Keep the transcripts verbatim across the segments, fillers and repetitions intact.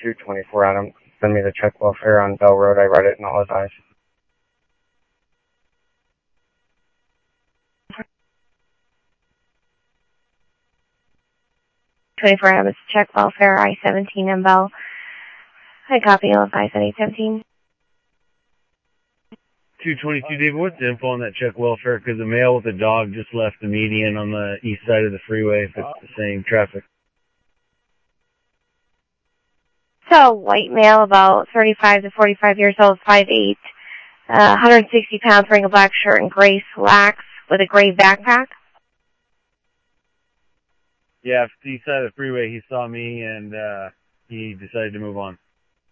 two twenty-four Adam. Send me the check welfare on Bell Road. I read it and all advised. twenty-four Adam, it's check welfare, I seventeen and Bell. I copy all advice on eight seventeen. two twenty-two, David, what's the info on that check welfare? Because a male with a dog just left the median on the east side of the freeway, if it's the same traffic. So, white male, about thirty-five to forty-five years old, five eight, uh, one hundred sixty pounds, wearing a black shirt and gray slacks with a gray backpack. Yeah, the east side of the freeway, he saw me and uh, he decided to move on.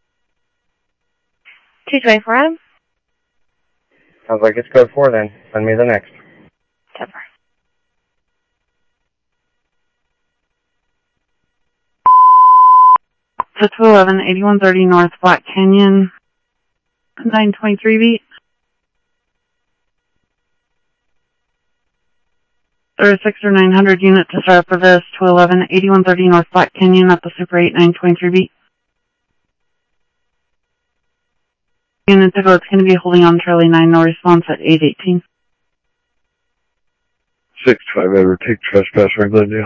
two twenty-four Adam. Sounds like it's code four then. Send me the next. Temper. To two eleven, eighty-one thirty North Black Canyon, nine twenty-three beat. There are six or nine hundred unit to start for this, two eleven, eighty-one thirty North Black Canyon at the Super eight, nine twenty-three beat. Unit to go, it's going to be holding on Charlie nine, no response at eight eighteen. six five Edward, take trespasser in Glendale.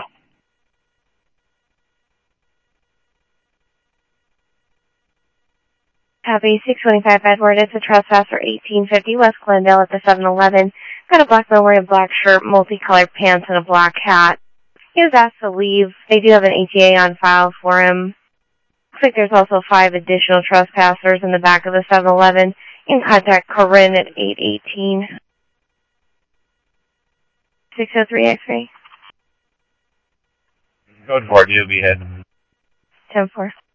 Copy, six twenty-five Edward, it's a trespasser, eighteen fifty West Glendale at the seven eleven. Got a black man wearing a black shirt, multicolored pants, and a black hat. He was asked to leave. They do have an A T A on file for him. Looks like there's also five additional trespassers in the back of the seven eleven. You can contact Corinne at eight eighteen. six oh three X-ray. Code four, D O B head. ten four.